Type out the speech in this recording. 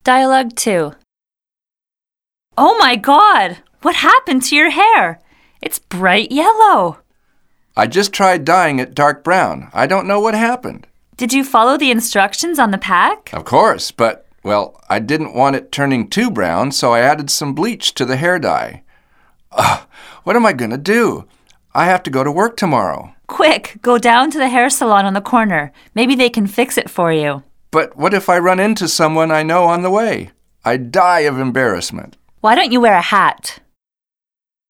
Dialogue 2. Oh my God! What happened to your hair? It's bright yellow. I just tried dyeing it dark brown. I don't know what happened. Did you follow the instructions on the pack? Of course, but, well, I didn't want it turning too brown, so I added some bleach to the hair dye. What am I going to do? I have to go to work tomorrow. Quick, go down to the hair salon on the corner. Maybe they can fix it for you. But what if I run into someone I know on the way? I'd die of embarrassment. Why don't you wear a hat?